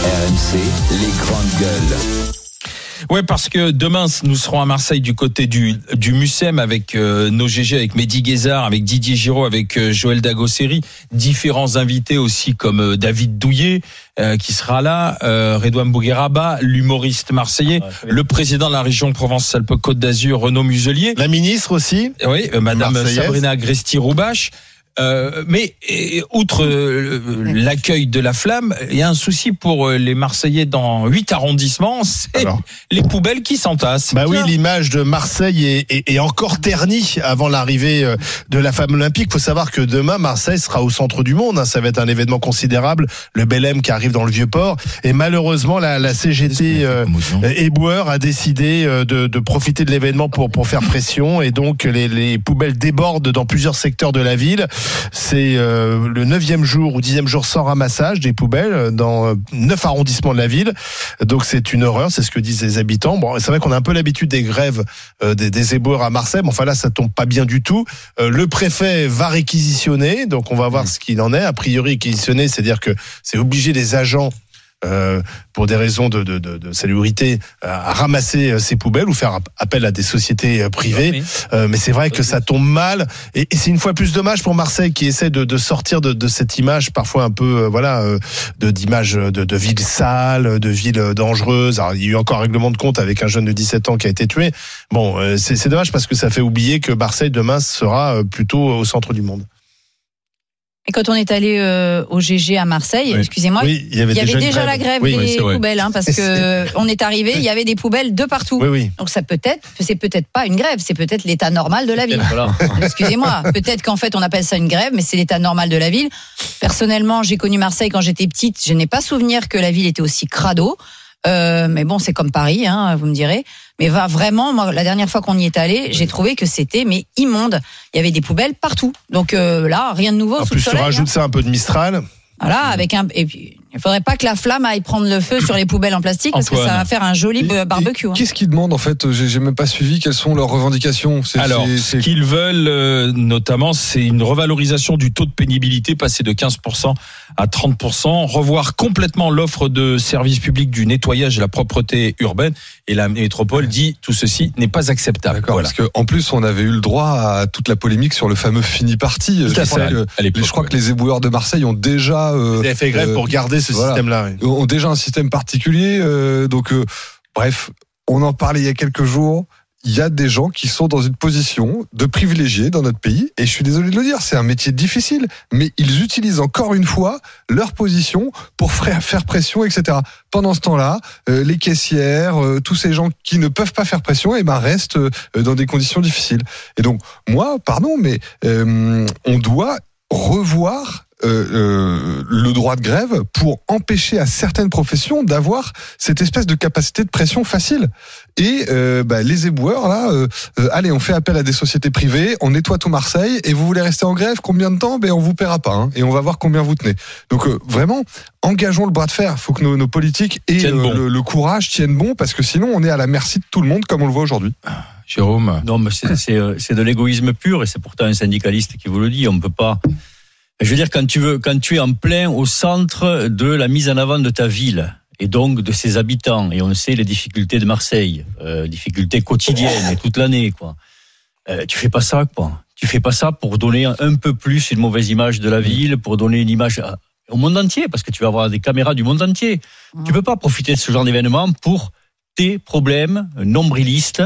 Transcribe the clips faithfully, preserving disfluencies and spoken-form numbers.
R M C, les grandes gueules. Ouais, parce que demain nous serons à Marseille du côté du du Mucem avec euh, nos G G, avec Mehdi Guézard, avec Didier Giraud, avec euh, Joël Dagosseri, différents invités aussi comme euh, David Douillet euh, qui sera là, euh, Redouane Bougueraba, l'humoriste marseillais, ah, le président de la région Provence-Alpes-Côte d'Azur, Renaud Muselier, la ministre aussi, oui, euh, Madame Sabrina Agresti-Roubache. Euh, mais et, outre euh, l'accueil de la flamme, il y a un souci pour euh, les Marseillais dans huit arrondissements, c'est Alors. les poubelles qui s'entassent. Bah oui, l'image de Marseille est, est, est encore ternie avant l'arrivée de la flamme olympique. Il faut savoir que demain, Marseille sera au centre du monde. Hein. Ça va être un événement considérable. Le Belém qui arrive dans le Vieux-Port. Et malheureusement, la, la C G T euh, éboueur a décidé de, de profiter de l'événement pour, pour faire pression. Et donc, les, les poubelles débordent dans plusieurs secteurs de la ville. C'est euh, le neuvième jour ou dixième jour sans ramassage des poubelles dans neuf arrondissements de la ville. Donc c'est une horreur, c'est ce que disent les habitants. Bon, c'est vrai qu'on a un peu l'habitude des grèves euh, des, des éboueurs à Marseille. Mais enfin là, ça tombe pas bien du tout. Euh, le préfet va réquisitionner, donc on va voir ce qu'il en est. A priori, réquisitionner, c'est-à-dire que c'est obliger les agents Euh, pour des raisons de, de, de, de salubrité, à ramasser ces poubelles ou faire appel à des sociétés privées. Euh, mais c'est vrai que ça tombe mal. Et, et c'est une fois plus dommage pour Marseille qui essaie de, de sortir de, de cette image parfois un peu, euh, voilà, euh, de, d'image de, de ville sale, de ville dangereuse. Alors, il y a eu encore un règlement de compte avec un jeune de dix-sept ans qui a été tué. Bon, euh, c'est, c'est dommage parce que ça fait oublier que Marseille demain sera plutôt au centre du monde. Et quand on est allé euh, au G G à Marseille, oui. excusez-moi, oui, il y avait, il y avait déjà, déjà la grève oui, des oui, poubelles, hein, parce que on est arrivé, il y avait des poubelles de partout. Oui, oui. Donc ça peut être, c'est peut-être pas une grève, c'est peut-être l'état normal de la ville. Voilà. Excusez-moi, peut-être qu'en fait on appelle ça une grève, mais c'est l'état normal de la ville. Personnellement, j'ai connu Marseille quand j'étais petite, je n'ai pas souvenir que la ville était aussi crado. Euh, mais bon, c'est comme Paris, hein, vous me direz. Mais va vraiment, moi, la dernière fois qu'on y est allé, j'ai trouvé que c'était mais immonde. Il y avait des poubelles partout. Donc euh, là, rien de nouveau. En sous plus, le soleil, tu rajoutes hein. ça un peu de Mistral. Voilà, avec un. Et puis, il faudrait pas que la flamme aille prendre le feu sur les poubelles en plastique, parce Antoine. que ça va faire un joli et, barbecue. Hein. Qu'est-ce qu'ils demandent en fait ? J'ai, j'ai même pas suivi. Quelles sont leurs revendications ? c'est, Alors, c'est, ce c'est... qu'ils veulent, euh, notamment, c'est une revalorisation du taux de pénibilité, passer de quinze pour cent à trente pour cent, revoir complètement l'offre de services publics du nettoyage et la propreté urbaine. Et la métropole dit tout ceci n'est pas acceptable. D'accord, voilà. parce que en plus on avait eu le droit à toute la polémique sur le fameux fini parti. Tout à fait. Que, je crois que les éboueurs de Marseille ont déjà euh, Ils avaient fait grève euh, pour garder ce voilà, système-là. Oui. Ont déjà un système particulier. Euh, donc euh, bref, on en parlait il y a quelques jours. Il y a des gens qui sont dans une position de privilégiés dans notre pays, et je suis désolé de le dire, c'est un métier difficile, mais ils utilisent encore une fois leur position pour faire pression, et cetera. Pendant ce temps-là, euh, les caissières, euh, tous ces gens qui ne peuvent pas faire pression, eh ben restent euh, dans des conditions difficiles. Et donc, moi, pardon, mais euh, on doit revoir Euh, euh, le droit de grève pour empêcher à certaines professions d'avoir cette espèce de capacité de pression facile. Et euh, bah, les éboueurs, là, euh, euh, allez, on fait appel à des sociétés privées, on nettoie tout Marseille, et vous voulez rester en grève, combien de temps ? Ben, on vous paiera pas, hein, et on va voir combien vous tenez. Donc euh, vraiment, engageons le bras de fer. Il faut que nos, nos politiques aient euh, bon. le, le courage, tiennent bon, parce que sinon on est à la merci de tout le monde, comme on le voit aujourd'hui. Jérôme ? Non, mais c'est, c'est, c'est de l'égoïsme pur, et c'est pourtant un syndicaliste qui vous le dit. On peut pas... Je veux dire, quand tu veux, quand tu es en plein au centre de la mise en avant de ta ville et donc de ses habitants, et on sait les difficultés de Marseille, euh, difficultés quotidiennes et toute l'année, quoi. Euh, tu fais pas ça, quoi. Tu fais pas ça pour donner un peu plus une mauvaise image de la ville, pour donner une image au monde entier, parce que tu vas avoir des caméras du monde entier. Mmh. Tu peux pas profiter de ce genre d'événement pour tes problèmes nombrilistes.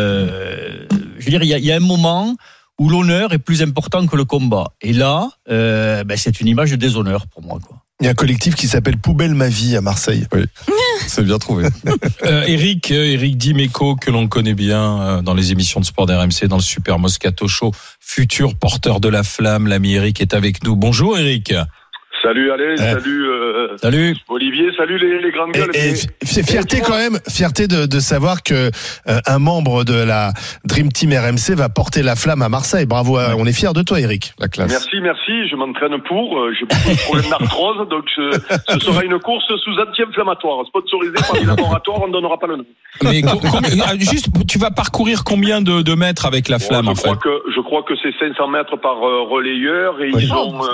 Euh, je veux dire, il y a, il y a un moment où l'honneur est plus important que le combat. Et là, euh, ben c'est une image de déshonneur pour moi, quoi. Il y a un collectif qui s'appelle Poubelle ma vie à Marseille. Oui, c'est bien trouvé. euh, Eric, euh, Eric Dimeco, que l'on connaît bien euh, dans les émissions de sport d'R M C, dans le Super Moscato Show, futur porteur de la flamme. L'ami Eric est avec nous. Bonjour Eric. Salut Alain, euh, salut, euh, salut Olivier, salut les, les grandes gueules. Et, et c'est fierté quand même, fierté de, de savoir que euh, un membre de la Dream Team R M C va porter la flamme à Marseille. Bravo, à, on est fiers de toi, Eric. La classe. Merci, merci. Je m'entraîne pour. Euh, j'ai beaucoup de problèmes d'arthrose, donc je, ce sera une course sous anti-inflammatoire, sponsorisée par les laboratoires. On ne donnera pas le nom. Mais combien, juste, tu vas parcourir combien de, de mètres avec la flamme, bon, en je fait crois que je crois que c'est cinq cents mètres par euh, relayeur, et oui. ils ont. Euh,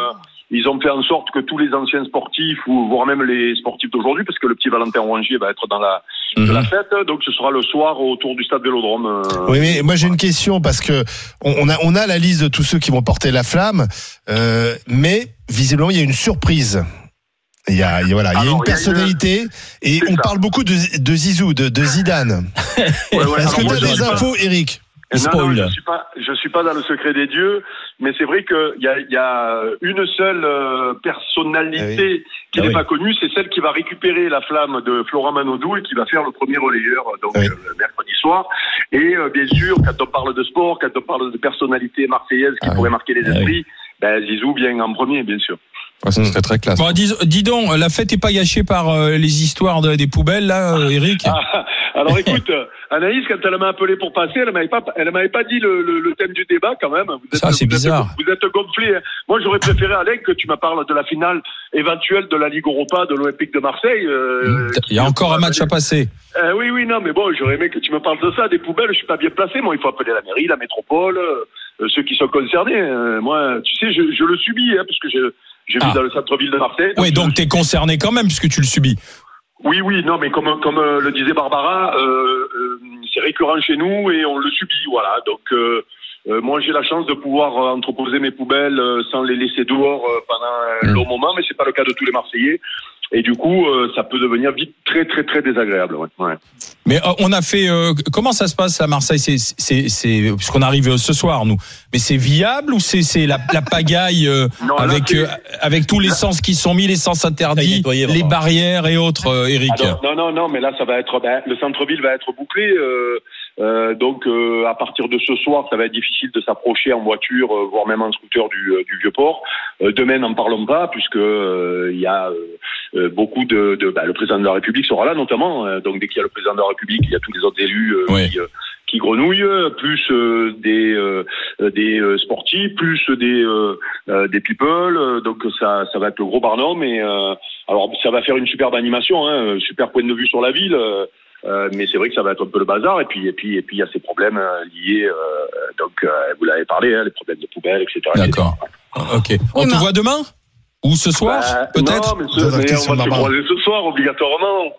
ils ont fait en sorte que tous les anciens sportifs, ou voire même les sportifs d'aujourd'hui, parce que le petit Valentin Rongier va être dans la, mmh. de la fête, donc ce sera le soir autour du stade Vélodrome. Euh, oui, mais moi j'ai une question, parce que on a, on a la liste de tous ceux qui vont porter la flamme, euh, mais visiblement il y a une surprise. Il y a, il y a, voilà, il y a une personnalité, et on ça. parle beaucoup de, de Zizou, de, de Zidane. ouais, ouais, Est-ce que tu as des infos, Eric? Non, non, je suis pas, je suis pas dans le secret des dieux, mais c'est vrai qu'il y a, il y a une seule euh, personnalité ah oui. qui ah n'est oui. pas connue, c'est celle qui va récupérer la flamme de Florent Manodou et qui va faire le premier relayeur, donc ah oui. euh, mercredi soir. Et euh, bien sûr, quand on parle de sport, quand on parle de personnalité marseillaise qui ah pourrait oui. marquer les esprits, ah oui. ben Zizou vient en premier, bien sûr. Ouais, ça serait très classe. Bon, dis, dis donc, la fête est pas gâchée par euh, les histoires de, des poubelles, là, euh, Eric. Ah, alors écoute, Anaïs, quand elle m'a appelé pour passer, elle m'avait pas, elle m'avait pas dit le, le, le thème du débat quand même. Vous êtes, ça, c'est vous bizarre. Êtes, vous êtes gonflé. Hein. Moi, j'aurais préféré, Alain, que tu me parles de la finale éventuelle de la Ligue Europa de l'Olympique de Marseille. Euh, Il y a encore un match à passer. Euh, oui, oui, non, mais bon, j'aurais aimé que tu me parles de ça, des poubelles. Je suis pas bien placé. Moi, il faut appeler la mairie, la métropole, euh, ceux qui sont concernés. Euh, moi, tu sais, je, je le subis, hein, parce que je. J'ai ah. vu dans le centre-ville de Marseille. Oui, donc tu es concerné quand même puisque tu le subis. Oui, oui, non, mais comme comme euh, le disait Barbara, euh, euh, c'est récurrent chez nous et on le subit, voilà. Donc euh, euh, moi j'ai la chance de pouvoir euh, entreposer mes poubelles euh, sans les laisser dehors euh, pendant un long moment, mais c'est pas le cas de tous les Marseillais. Et du coup, euh, ça peut devenir vite très, très, très désagréable. Ouais. Ouais. Mais euh, on a fait. Euh, comment ça se passe à Marseille? C'est, c'est, c'est, puisqu'on arrive ce soir, nous. Mais c'est viable ou c'est, c'est la, la pagaille euh, non, avec là, euh, avec tous les sens qui sont mis, les sens interdits, nettoyer, les barrières et autres, euh, Eric? Ah non, non, non, mais là, ça va être. Ben, le centre-ville va être bouclé. Euh, euh, donc, euh, à partir de ce soir, ça va être difficile de s'approcher en voiture, euh, voire même en scooter du, euh, du Vieux-Port. Euh, demain, n'en parlons pas, puisque il euh, y a. Euh, beaucoup de, de bah, le président de la République sera là notamment, euh, donc dès qu'il y a le président de la République, il y a tous les autres élus euh, oui. qui, euh, qui grenouillent, plus euh, des euh, des euh, sportifs, plus des euh, euh, des people, euh, donc ça ça va être le gros barnum. Et euh, alors ça va faire une superbe animation, hein, super point de vue sur la ville. Euh, Euh, mais c'est vrai que ça va être un peu le bazar, et puis et puis et puis il y a ces problèmes euh, liés euh, donc euh, vous l'avez parlé, hein, les problèmes de poubelles, et cetera. D'accord. Et cetera. Ok. On oui, te voit demain ou ce soir, bah, peut-être? Non, mais, ce, mais on va se croiser ce soir obligatoirement.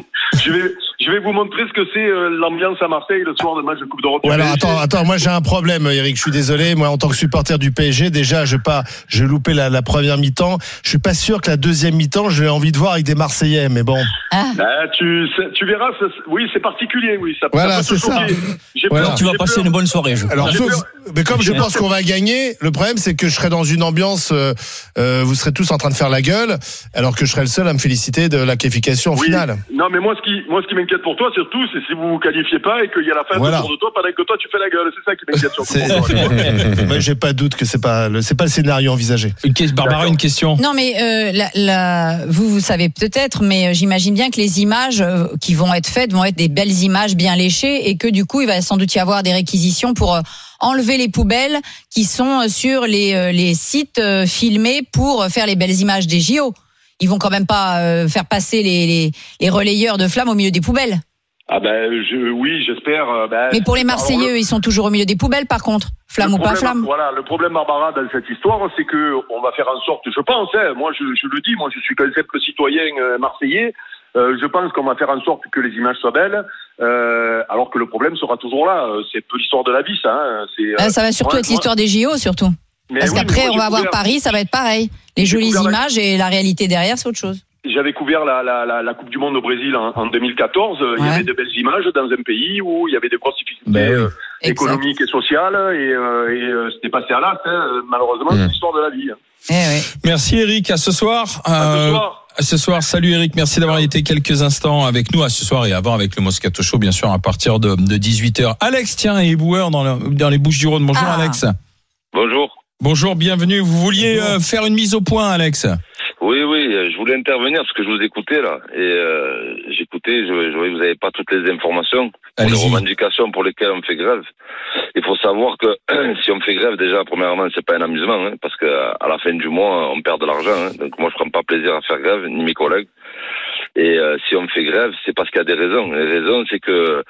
je vais je vais vous montrer ce que c'est euh, l'ambiance à Marseille le soir de match de Coupe d'Europe. Ouais, alors attends attends, moi j'ai un problème, Eric, je suis désolé. Moi en tant que supporter du P S G, déjà je pas j'ai loupé la, la première mi-temps. Je suis pas sûr que la deuxième mi-temps j'ai envie de voir avec des Marseillais, mais bon. Ah. Bah, tu tu verras, ça, oui c'est particulier, oui. Ça, voilà, ça c'est ça. J'ai voilà. peur, tu vas passer peur. une bonne soirée. Je alors sauf, mais comme je pense qu'on va gagner, le problème c'est que je serai dans une ambiance, euh, euh, vous serez tous en train de faire la gueule, alors que je serai le seul à me féliciter de la qualification oui. finale. Non, mais moi ce qui moi ce qui m'inquiète pour toi surtout, c'est si vous vous qualifiez pas et qu'il y a la fin voilà. autour de toi pendant que toi tu fais la gueule. C'est ça qui m'inquiète surtout. Moi, j'ai pas de doute que c'est pas le c'est pas le scénario envisagé. Une question, Barbara, une question. Non, mais euh, la, la, vous vous savez peut-être, mais j'imagine bien que les images euh, qui vont être faites vont être des belles images bien léchées et que du coup il va sans doute y avoir des réquisitions pour euh, enlever les poubelles qui sont sur les euh, les sites euh, filmés pour faire les belles images des J O. Ils vont quand même pas euh, faire passer les, les, les relayeurs de flammes au milieu des poubelles. Ah ben je, oui, j'espère. Ben, mais pour les Marseillais, alors, le, ils sont toujours au milieu des poubelles, par contre, flamme ou problème, pas flamme. Voilà, le problème, Barbara, dans cette histoire, c'est que on va faire en sorte, je pense, hein, moi je, je le dis, moi je suis qu'un simple citoyen euh, marseillais. Euh, je pense qu'on va faire en sorte que les images soient belles, euh, alors que le problème sera toujours là. C'est peu l'histoire de la vie, ça. Hein. C'est, euh, ça va surtout moi, être l'histoire moi... des J O, surtout. Mais Parce oui, qu'après, on va avoir couvert... Paris, ça va être pareil. Les jolies images la... et la réalité derrière, c'est autre chose. J'avais couvert la, la, la, la Coupe du Monde au Brésil en, en deux mille quatorze. Ouais. Il y avait de belles images dans un pays où il y avait des grosses difficultés ben oui. euh, économiques et sociales. Et, euh, et euh, c'était passé à l'acte. Hein. Malheureusement, mmh. c'est l'histoire de la vie. Hein. Eh oui. Merci Eric. À ce soir. À euh... ce soir. À ce soir, salut Eric, merci d'avoir été quelques instants avec nous à ce soir et avant avec le Moscato Show, bien sûr, à partir de, de dix-huit heures. Alex, tiens, est éboueur dans, le, dans les Bouches-du-Rhône. Bonjour ah. Alex. Bonjour. Bonjour, bienvenue. Vous vouliez euh, faire une mise au point, Alex? Oui, oui, je voulais intervenir parce que je vous écoutais là. Et euh, j'écoutais, je, je voyais que vous n'avez pas toutes les informations pour les revendications pour lesquelles on fait grève. Il faut savoir que si on fait grève, déjà, premièrement, c'est pas un amusement, hein, parce que à la fin du mois, on perd de l'argent. Hein, donc moi, je prends pas plaisir à faire grève, ni mes collègues. Et euh, si on fait grève, c'est parce qu'il y a des raisons. Les raisons, c'est que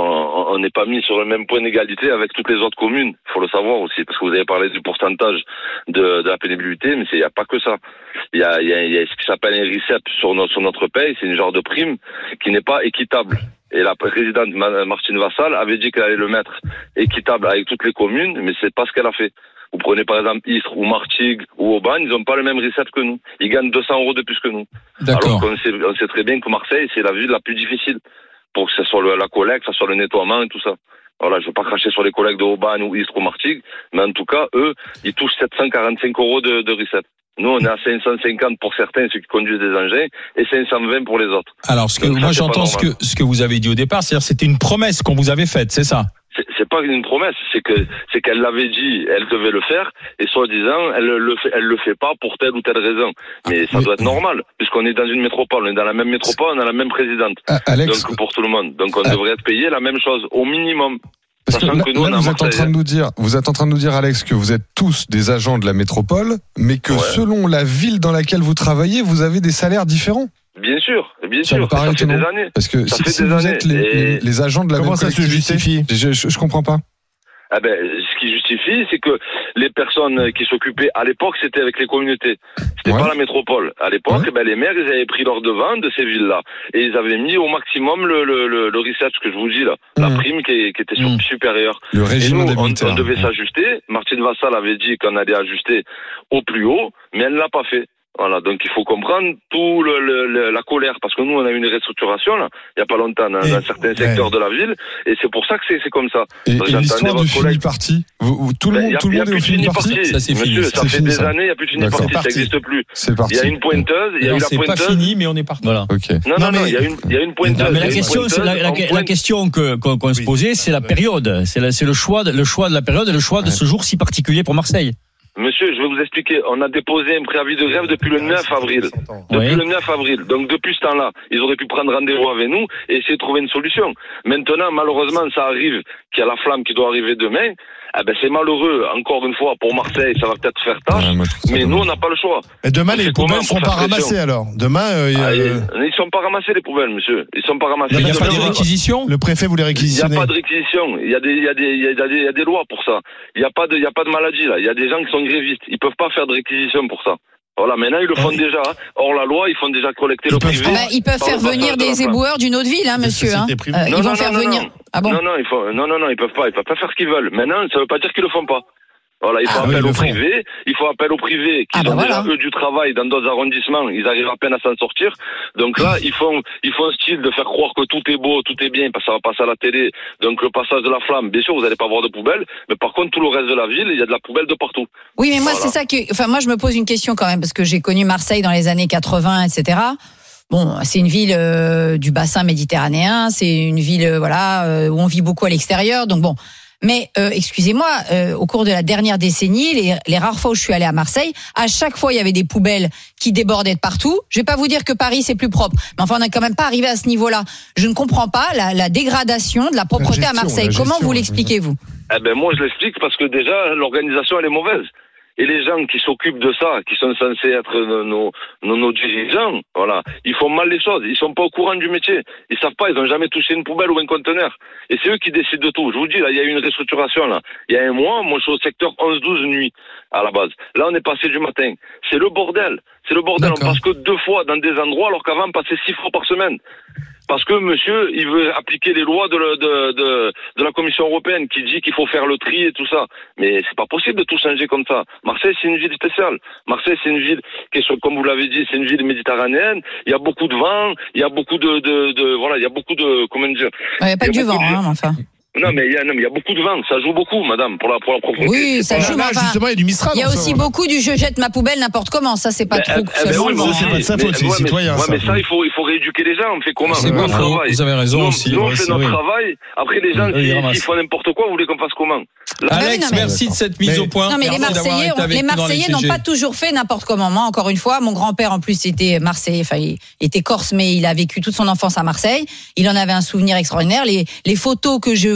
on n'est pas mis sur le même point d'égalité avec toutes les autres communes. Il faut le savoir aussi, parce que vous avez parlé du pourcentage de, de la pénibilité, mais il n'y a pas que ça. Il y a, y, a, y a ce qui s'appelle un R I C E P sur notre, sur notre paye, c'est une genre de prime qui n'est pas équitable. Et la présidente Martine Vassal avait dit qu'elle allait le mettre équitable avec toutes les communes, mais c'est pas ce qu'elle a fait. Vous prenez par exemple Istres ou Martigues ou Aubagne, ils n'ont pas le même R I C E P que nous. Ils gagnent deux cents euros de plus que nous. D'accord. Alors qu'on sait, on sait très bien que Marseille, c'est la ville la plus difficile pour que ce soit le, la collecte, que ce soit le nettoiement et tout ça. Voilà, je ne veux pas cracher sur les collègues de Aubagne ou Istres ou Martigues, mais en tout cas, eux, ils touchent sept cent quarante-cinq euros de, de R I C E P. Nous, on est à cinq cent cinquante pour certains, ceux qui conduisent des engins, et cinq cent vingt pour les autres. Alors, ce que, Donc, ça, moi, c'est j'entends ce que, ce que vous avez dit au départ, c'est-à-dire c'était une promesse qu'on vous avait faite, c'est ça? C'est, c'est pas une promesse, c'est que c'est qu'elle l'avait dit, elle devait le faire, et soi-disant, elle le fait, elle le fait pas pour telle ou telle raison. Mais ça doit être normal, puisqu'on est dans une métropole, on est dans la même métropole, on a la même présidente. Ah, Alex, donc pour tout le monde, donc on ah. devrait être payé la même chose au minimum. Parce que là, que nous, là, vous êtes en train de nous dire, vous êtes en train de nous dire, Alex, que vous êtes tous des agents de la métropole, mais que ouais. selon la ville dans laquelle vous travaillez, vous avez des salaires différents. Bien sûr, bien ça sûr. Me paraît ça fait étonnant. des années. Parce que ça si, fait si des vous années. êtes les, et... les agents de la Comment même ça se justifie? je, je, je comprends pas. Ah ben, ce qui justifie, c'est que les personnes qui s'occupaient à l'époque, c'était avec les communautés. C'était ouais. pas la métropole. À l'époque, ouais. ben, les maires, ils avaient pris leur devant de ces villes-là. Et ils avaient mis au maximum le, le, le, le research que je vous dis là. Mmh. La prime qui, qui était mmh. supérieure. Le régime Et nous, on, on devait mmh. s'ajuster. Martine Vassal avait dit qu'on allait ajuster au plus haut, mais elle ne l'a pas fait. Voilà, donc il faut comprendre tout le, le, le, la colère, parce que nous on a eu une restructuration là, il y a pas longtemps dans, et, dans certains ouais. secteurs de la ville, et c'est pour ça que c'est, c'est comme ça. Et, et l'histoire du fini parti, vous, vous, tout le monde, ben, tout le monde est au fini parti. Ça c'est fini. Monsieur, ça fait des années, il n'y a plus de fini parti, ça n'existe plus. C'est parti. Il y a une pointeuse, il y a eu la pointeuse. C'est pas fini, mais on est parti. Voilà. Ok. Non, non, non, il y a une, il y a une pointeuse. Mais la question, c'est la, la, la question que qu'on, qu'on se posait, c'est la période, c'est le choix, le choix de la période et le choix de ce jour si particulier pour Marseille. Monsieur, je vais vous expliquer. On a déposé un préavis de grève depuis le neuf avril. Depuis oui. le neuf avril. Donc, depuis ce temps-là, ils auraient pu prendre rendez-vous avec nous et essayer de trouver une solution. Maintenant, malheureusement, ça arrive qu'il y a la flamme qui doit arriver demain. Eh ben, c'est malheureux. Encore une fois, pour Marseille, ça va peut-être faire tâche. Ouais, mais nous, on n'a pas le choix. Et demain, les poubelles ne seront pas ramassées, alors. Demain, euh, ah, euh... ils ne sont pas ramassés, les poubelles, monsieur. Ils ne sont pas ramassés. Il n'y a pas de réquisition? Le préfet voulait réquisitionner. Il n'y a pas de réquisition. Il y a des, il y a des, il y a des, il y a des lois pour ça. Il n'y a pas de, il y a pas de maladie, là. Il y a des gens qui sont grévistes. Ils peuvent pas faire de réquisition pour ça. Voilà, maintenant ils le font ah, déjà. Hors la loi, ils font déjà collecter le privé. Bah, ils peuvent faire venir des éboueurs d'une autre ville, hein, monsieur. Hein. Euh, non, ils non, vont non, faire non, venir. Non. Ah bon non, non, il faut, non, non, non, ils peuvent pas. Ils peuvent pas faire ce qu'ils veulent. Maintenant, ça veut pas dire qu'ils le font pas. Voilà, il faut ah, appel oui, au privé, il faut appel au privé, qui ah, bah ont voilà. déjà eux du travail dans d'autres arrondissements, ils arrivent à peine à s'en sortir. Donc là, ils font, ils font un style de faire croire que tout est beau, tout est bien, parce que ça va passer à la télé. Donc le passage de la flamme, bien sûr, vous n'allez pas avoir de poubelle, mais par contre, tout le reste de la ville, il y a de la poubelle de partout. Oui, mais moi, voilà. c'est ça que, enfin, moi, je me pose une question quand même, parce que j'ai connu Marseille dans les années quatre-vingts, et cetera. Bon, c'est une ville euh, du bassin méditerranéen, c'est une ville, euh, voilà, euh, où on vit beaucoup à l'extérieur, donc bon. Mais euh, excusez-moi, euh, au cours de la dernière décennie, les, les rares fois où je suis allée à Marseille, à chaque fois il y avait des poubelles qui débordaient de partout. Je vais pas vous dire que Paris c'est plus propre, mais enfin on n'est quand même pas arrivé à ce niveau-là. Je ne comprends pas la, la dégradation de la propreté la gestion, à Marseille. Gestion, Comment vous l'expliquez-vous? Eh ben moi je l'explique parce que déjà l'organisation elle est mauvaise. Et les gens qui s'occupent de ça, qui sont censés être nos, nos, nos, nos dirigeants, voilà, ils font mal les choses. Ils sont pas au courant du métier. Ils savent pas, ils ont jamais touché une poubelle ou un conteneur. Et c'est eux qui décident de tout. Je vous dis, là, il y a eu une restructuration, là. Il y a un mois, moi, je suis au secteur onze douze nuit, à la base. Là, on est passé du matin. C'est le bordel. C'est le bordel. D'accord. On passe que deux fois dans des endroits, alors qu'avant, on passait six fois par semaine. Parce que monsieur, il veut appliquer les lois de, le, de, de, de la Commission européenne qui dit qu'il faut faire le tri et tout ça. Mais c'est pas possible de tout changer comme ça. Marseille, c'est une ville spéciale. Marseille, c'est une ville qui est, comme vous l'avez dit, c'est une ville méditerranéenne. Il y a beaucoup de vent, il y a beaucoup de, de, de voilà, il y a beaucoup de, comment dire. Il n'y a pas que du vent, hein, enfin. Non mais il y a non mais il y a beaucoup de vent, ça joue beaucoup, madame, pour la pour la propreté. Oui, ça joue. Là, enfin, justement, il y a du Mistral. Il y a aussi ça, beaucoup du je jette ma poubelle n'importe comment. Ça, c'est pas mais, trop. Eh, eh, ça oui, bon, c'est pas de sa faute, c'est les citoyens. Ouais, mais ça, il faut il faut rééduquer les gens. On fait comment? C'est nous, bon, on travaille. vous avez raison nous, aussi. Nous, on ouais, fait notre vrai. travail. Après, les gens, oui, s'ils si font n'importe quoi, vous voulez qu'on fasse comment? Là, Alex, non, mais... merci de cette mise mais... au point. Non, mais les Marseillais, on, les Marseillais n'ont pas toujours fait n'importe comment. Moi, encore une fois, mon grand-père, en plus, était Marseillais. Enfin, il était corse, mais il a vécu toute son enfance à Marseille. Il en avait un souvenir extraordinaire. Les les photos que je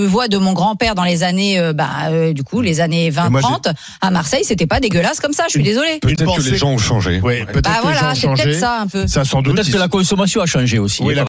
vois de mon grand-père dans les années, euh, bah, euh, du coup, les années vingt trente, à Marseille, c'était pas dégueulasse comme ça, je suis désolé. Peut-être que les gens ont changé. Oui, peut-être Bah que les gens voilà, ont c'est changé. peut-être ça un peu. Ça, sans doute. Peut-être que la consommation a changé aussi. Oui, la